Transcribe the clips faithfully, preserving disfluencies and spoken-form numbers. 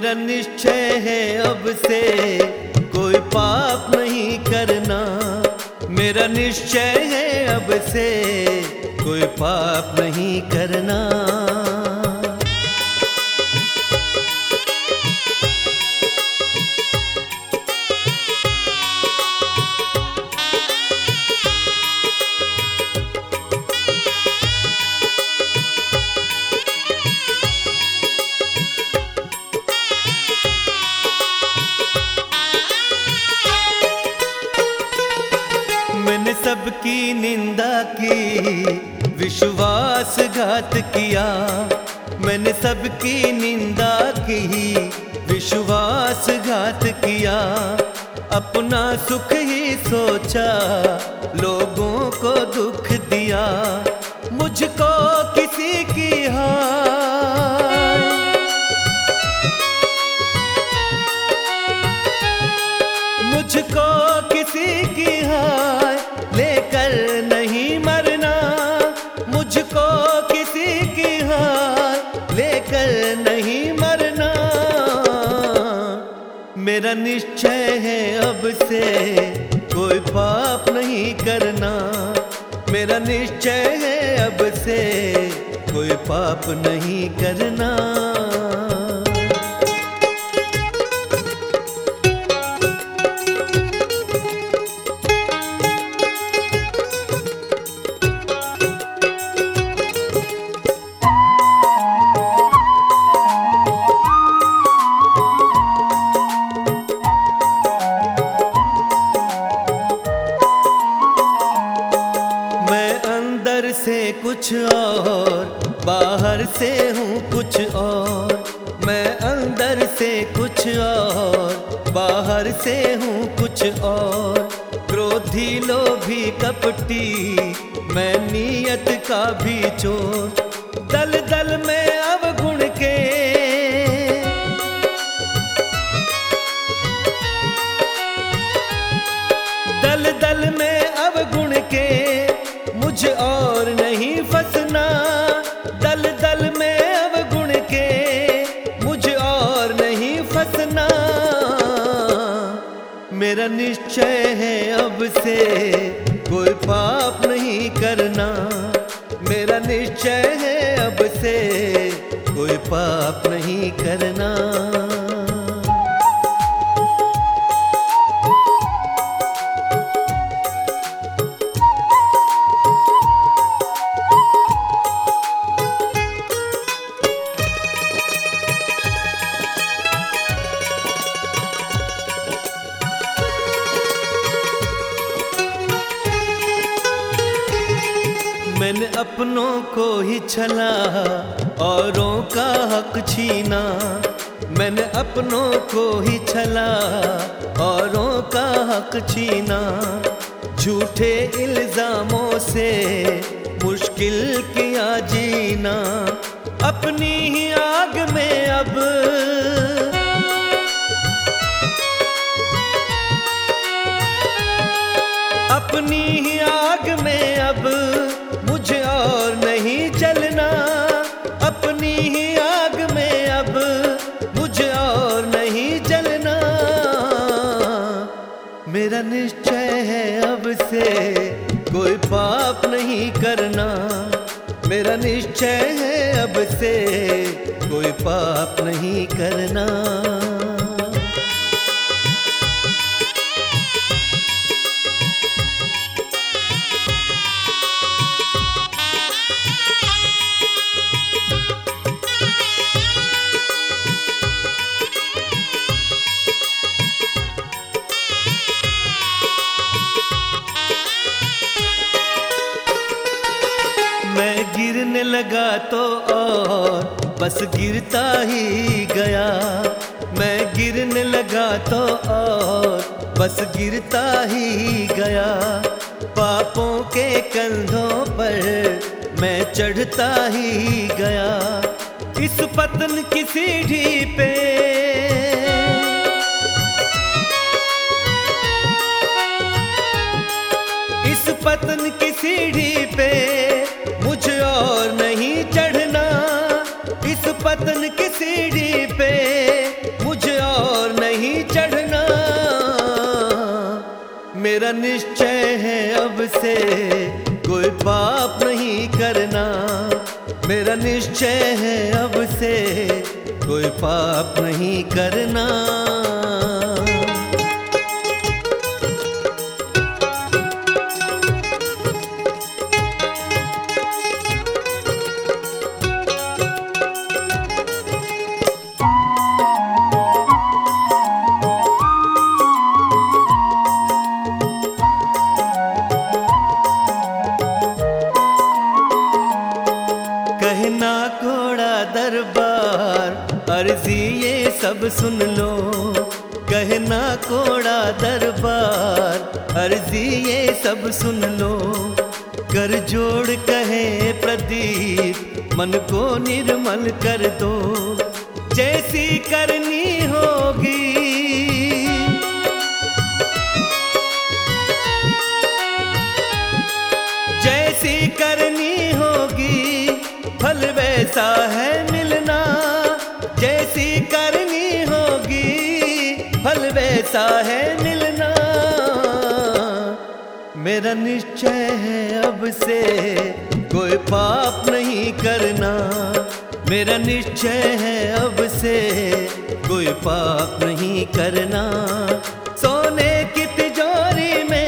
मेरा निश्चय है अब से कोई पाप नहीं करना। मेरा निश्चय है अब से कोई पाप नहीं करना। मैंने सबकी निंदा की, विश्वासघात किया। मैंने सबकी निंदा की, विश्वासघात किया। अपना सुख ही सोचा, लोगों को दुख दिया। मुझको किसी की हाय, मुझको किसी की हाय लेकर नहीं मरना। मुझको किसी की हाय लेकर नहीं मरना। मेरा निश्चय है अब से कोई पाप नहीं करना। मेरा निश्चय है अब से कोई पाप नहीं करना। से कुछ और, बाहर से हूँ कुछ और। मैं अंदर से कुछ और, बाहर से हूँ कुछ और। क्रोधी लोभी कपटी, मैं नियत का भी चोर। दल दल में अवगुण के, दल दल में अवगुण के मुझ और नहीं फंसना। दल दल में अवगुण के मुझ और नहीं फंसना। मेरा निश्चय है अब से कोई पाप नहीं करना। मेरा निश्चय है अब से कोई पाप नहीं करना। मैंने अपनों को ही छला, औरों का हक छीना। मैंने अपनों को ही छला, औरों का हक छीना। झूठे इल्जामों से मुश्किल किया जीना। अपनी ही आग में अब, अपनी ही आग में अब मुझे और नहीं जलना। अपनी ही आग में अब मुझे और नहीं जलना। मेरा निश्चय है अब से कोई पाप नहीं करना। मेरा निश्चय है अब से कोई पाप नहीं करना। मैं गिरने लगा तो और बस गिरता ही गया। मैं गिरने लगा तो और बस गिरता ही गया। पापों के कंधों पर मैं चढ़ता ही गया। इस पतन की सीढ़ी पे, इस पतन की सीढ़ी पे मुझे और नहीं चढ़ना। इस पतन की सीढ़ी पे मेरा निश्चय है अब से कोई पाप नहीं करना। मेरा निश्चय है अब से कोई पाप नहीं करना। कहना घोड़ा दरबार अर्जी ये सब सुन लो। कहना घोड़ा दरबार अर्जी ये सब सुन लो। कर जोड़ कहे प्रदीप मन को निर्मल कर दो। जैसी करनी होगी जैसी करनी होगी फल वैसा है मिलना। जैसी करनी होगी फल वैसा है मिलना। मेरा निश्चय है अब से कोई पाप नहीं करना। मेरा निश्चय है अब से कोई पाप नहीं करना। सोने की तिजोरी में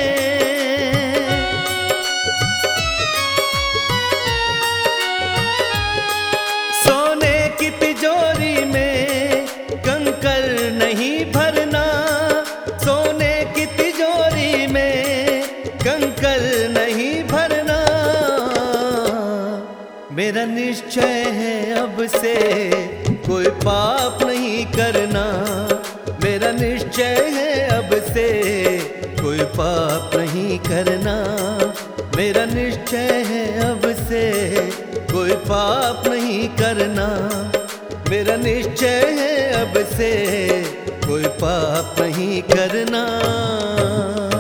सोने की तिजोरी में कंकर नहीं भरना। सोने की तिजोरी में कंकर नहीं भरना। मेरा निश्चय है अब से कोई पाप नहीं करना। मेरा निश्चय है अब से कोई पाप नहीं करना। मेरा निश्चय है अब से कोई पाप नहीं करना। मेरा निश्चय है अब से कोई पाप नहीं करना।